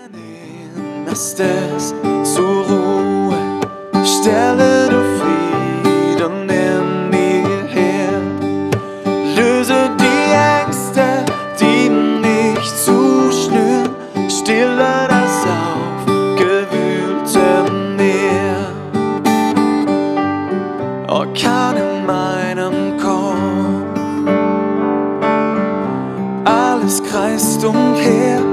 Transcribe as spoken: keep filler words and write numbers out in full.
Lass es zur Ruhe, stelle du Frieden in mir her. Löse die Ängste, die mich zuschnüren, stille das aufgewühlte Meer. Orkan in meinem Kopf, alles kreist umher.